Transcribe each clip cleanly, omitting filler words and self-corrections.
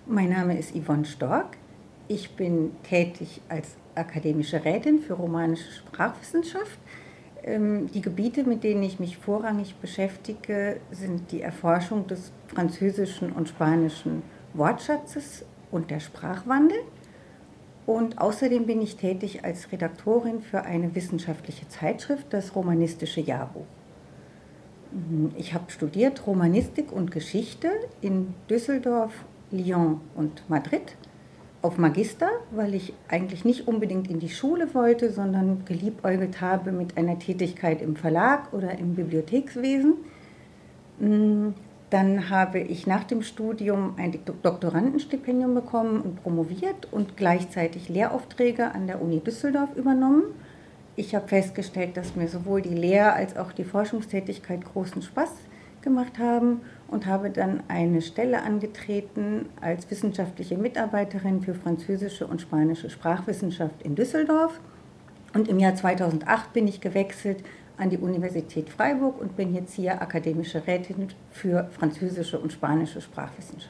Mein Name ist Yvonne Stork. Ich bin tätig als akademische Rätin für romanische Sprachwissenschaft. Die Gebiete, mit denen ich mich vorrangig beschäftige, sind die Erforschung des französischen und spanischen Wortschatzes und der Sprachwandel. Und außerdem bin ich tätig als Redaktorin für eine wissenschaftliche Zeitschrift, das Romanistische Jahrbuch. Ich habe studiert Romanistik und Geschichte in Düsseldorf, Lyon und Madrid auf Magister, weil ich eigentlich nicht unbedingt in die Schule wollte, sondern geliebäugelt habe mit einer Tätigkeit im Verlag oder im Bibliothekswesen. Dann habe ich nach dem Studium ein Doktorandenstipendium bekommen und promoviert und gleichzeitig Lehraufträge an der Uni Düsseldorf übernommen. Ich habe festgestellt, dass mir sowohl die Lehr- als auch die Forschungstätigkeit großen Spaß gemacht haben und habe dann eine Stelle angetreten als wissenschaftliche Mitarbeiterin für französische und spanische Sprachwissenschaft in Düsseldorf. Und im Jahr 2008 bin ich gewechselt an die Universität Freiburg und bin jetzt hier akademische Rätin für französische und spanische Sprachwissenschaft.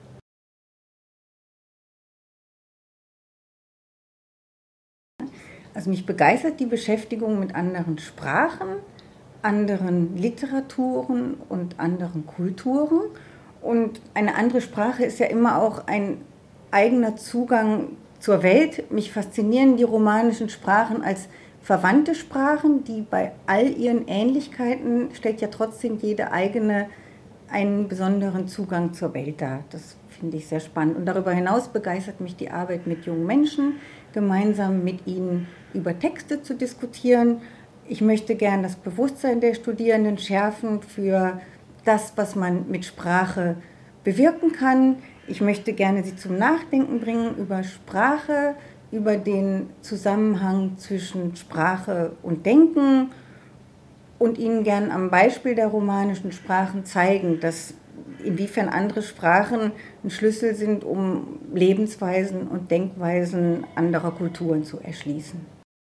Also mich begeistert die Beschäftigung mit anderen Sprachen, anderen Literaturen und anderen Kulturen. Und eine andere Sprache ist ja immer auch ein eigener Zugang zur Welt. Mich faszinieren die romanischen Sprachen als verwandte Sprachen, die bei all ihren Ähnlichkeiten stellt ja trotzdem jede eigene einen besonderen Zugang zur Welt dar. Das finde ich sehr spannend. Und darüber hinaus begeistert mich die Arbeit mit jungen Menschen, gemeinsam mit ihnen über Texte zu diskutieren. Ich möchte gern das Bewusstsein der Studierenden schärfen für das, was man mit Sprache bewirken kann. Ich möchte gerne sie zum Nachdenken bringen über Sprache, über den Zusammenhang zwischen Sprache und Denken und ihnen gern am Beispiel der romanischen Sprachen zeigen, dass inwiefern andere Sprachen ein Schlüssel sind, um Lebensweisen und Denkweisen anderer Kulturen zu erschließen.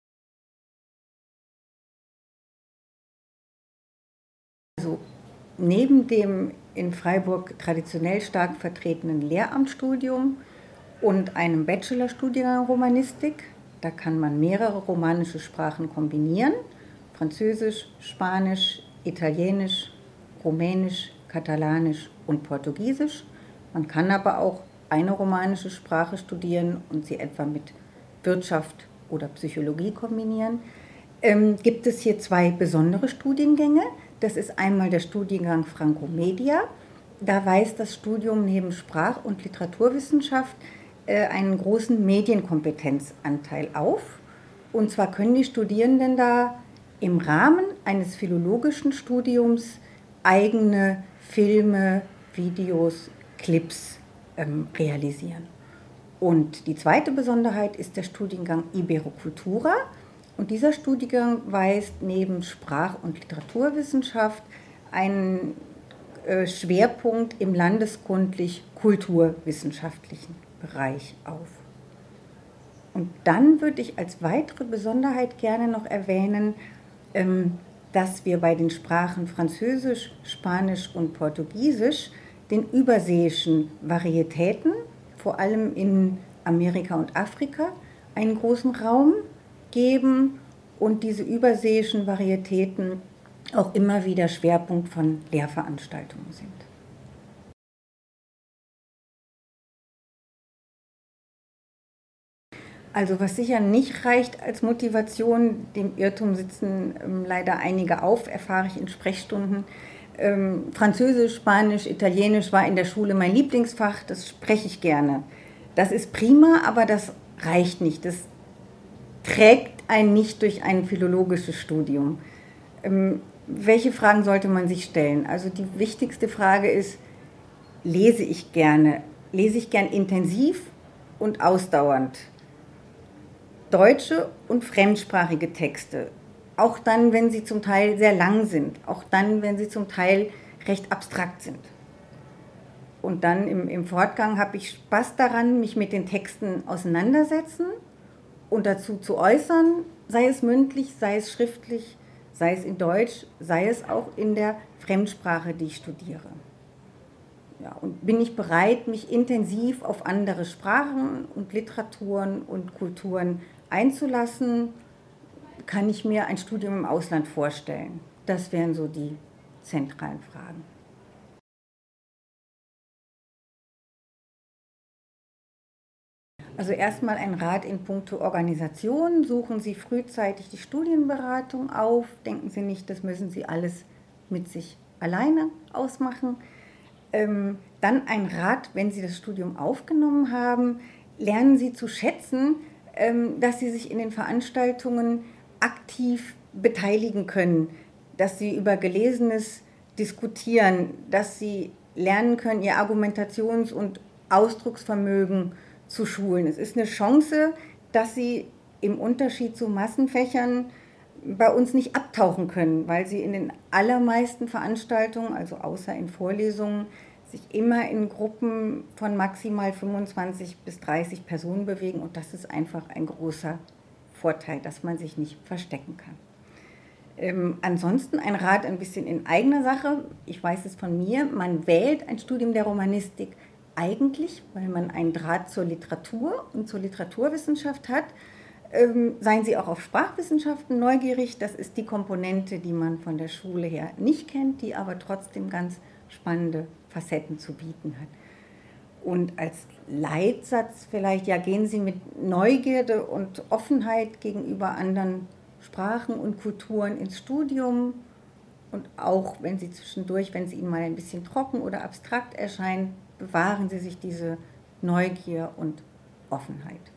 Also neben dem in Freiburg traditionell stark vertretenen Lehramtsstudium und einem Bachelorstudiengang Romanistik, da kann man mehrere romanische Sprachen kombinieren: Französisch, Spanisch, Italienisch, Rumänisch, Katalanisch und Portugiesisch. Man kann aber auch eine romanische Sprache studieren und sie etwa mit Wirtschaft oder Psychologie kombinieren. Gibt es hier zwei besondere Studiengänge. Das ist einmal der Studiengang Franco-Media. Da weist das Studium neben Sprach- und Literaturwissenschaft einen großen Medienkompetenzanteil auf. Und zwar können die Studierenden da im Rahmen eines philologischen Studiums eigene Filme, Videos, Clips realisieren. Und die zweite Besonderheit ist der Studiengang Iberocultura. Und dieser Studiengang weist neben Sprach- und Literaturwissenschaft einen Schwerpunkt im landeskundlich-kulturwissenschaftlichen Bereich auf. Und dann würde ich als weitere Besonderheit gerne noch erwähnen, dass wir bei den Sprachen Französisch, Spanisch und Portugiesisch den überseeischen Varietäten, vor allem in Amerika und Afrika, einen großen Raum geben und diese überseeischen Varietäten auch immer wieder Schwerpunkt von Lehrveranstaltungen sind. Also was sicher nicht reicht als Motivation, dem Irrtum sitzen leider einige auf, erfahre ich in Sprechstunden. Französisch, Spanisch, Italienisch war in der Schule mein Lieblingsfach, das spreche ich gerne. Das ist prima, aber das reicht nicht. Das trägt einen nicht durch ein philologisches Studium. Welche Fragen sollte man sich stellen? Also die wichtigste Frage ist, lese ich gerne? Lese ich gern intensiv und ausdauernd? Deutsche und fremdsprachige Texte, auch dann, wenn sie zum Teil sehr lang sind, auch dann, wenn sie zum Teil recht abstrakt sind. Und dann im Fortgang habe ich Spaß daran, mich mit den Texten auseinandersetzen und dazu zu äußern, sei es mündlich, sei es schriftlich, sei es in Deutsch, sei es auch in der Fremdsprache, die ich studiere. Ja, und bin ich bereit, mich intensiv auf andere Sprachen und Literaturen und Kulturen einzulassen? Kann ich mir ein Studium im Ausland vorstellen? Das wären so die zentralen Fragen. Also erstmal ein Rat in puncto Organisation. Suchen Sie frühzeitig die Studienberatung auf. Denken Sie nicht, das müssen Sie alles mit sich alleine ausmachen. Dann ein Rat, wenn Sie das Studium aufgenommen haben, lernen Sie zu schätzen, dass Sie sich in den Veranstaltungen aktiv beteiligen können, dass Sie über Gelesenes diskutieren, dass Sie lernen können, Ihr Argumentations- und Ausdrucksvermögen zu schulen. Es ist eine Chance, dass Sie im Unterschied zu Massenfächern bei uns nicht abtauchen können, weil sie in den allermeisten Veranstaltungen, also außer in Vorlesungen, sich immer in Gruppen von maximal 25 bis 30 Personen bewegen. Und das ist einfach ein großer Vorteil, dass man sich nicht verstecken kann. Ansonsten ein Rat ein bisschen in eigener Sache. Ich weiß es von mir, man wählt ein Studium der Romanistik eigentlich, weil man einen Draht zur Literatur und zur Literaturwissenschaft hat. Seien Sie auch auf Sprachwissenschaften neugierig. Das ist die Komponente, die man von der Schule her nicht kennt, die aber trotzdem ganz spannende Facetten zu bieten hat. Und als Leitsatz vielleicht, ja, gehen Sie mit Neugierde und Offenheit gegenüber anderen Sprachen und Kulturen ins Studium. Und auch wenn Sie zwischendurch, wenn Sie Ihnen mal ein bisschen trocken oder abstrakt erscheinen, bewahren Sie sich diese Neugier und Offenheit.